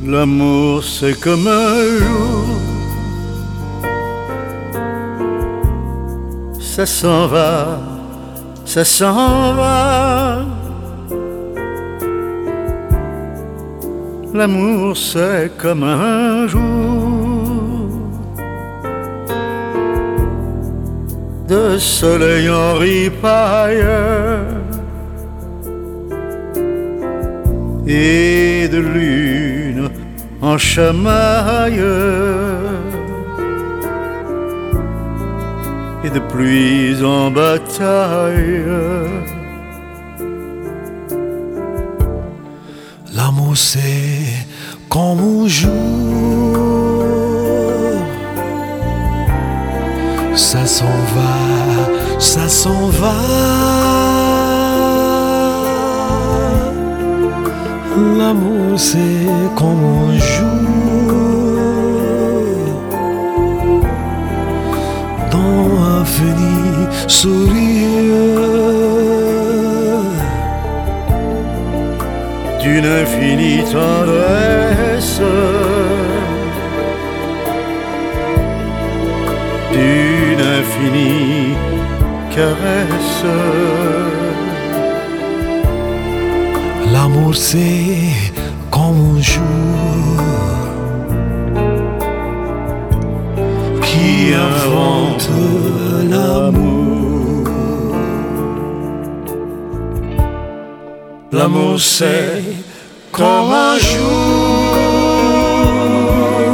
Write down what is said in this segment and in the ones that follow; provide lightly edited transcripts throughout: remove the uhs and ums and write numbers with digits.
L'amour c'est comme un jour, ça s'en va, ça s'en va. L'amour c'est comme un jour de soleil en ripaille et de lune en chamaille et de pluie en bataille. L'amour c'est comme un jour, ça s'en va, ça s'en va. L'amour c'est comme un jour dans un fini sourire d'une infinie tendresse, d'une infinie caresse. L'amour c'est comme un jour qui invente l'amour. L'amour c'est comme un jour,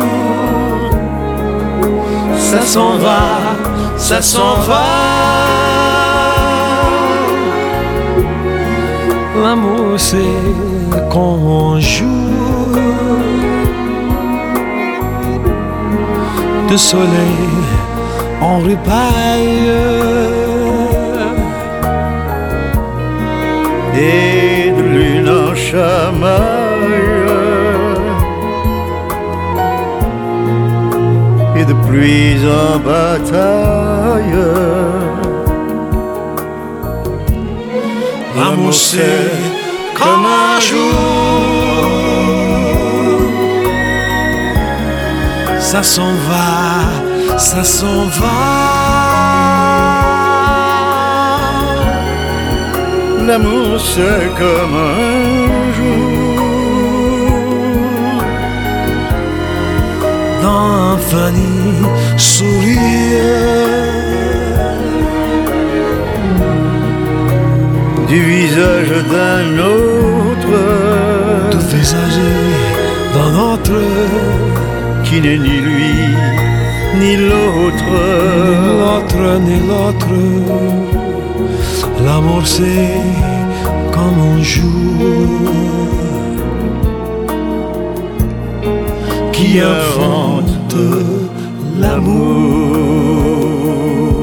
ça s'en va, ça s'en va. L'amour c'est comme un jour de soleil en ripaille et de lune en chamaille et de pluie en bataille. L'amour c'est comme un jour, ça s'en va, ça s'en va. L'amour c'est comme un jour dans un fini sourire du visage d'un autre, du visage d'un autre qui n'est ni lui ni l'autre, ni l'autre. L'amour c'est comme un jour qui invente l'amour.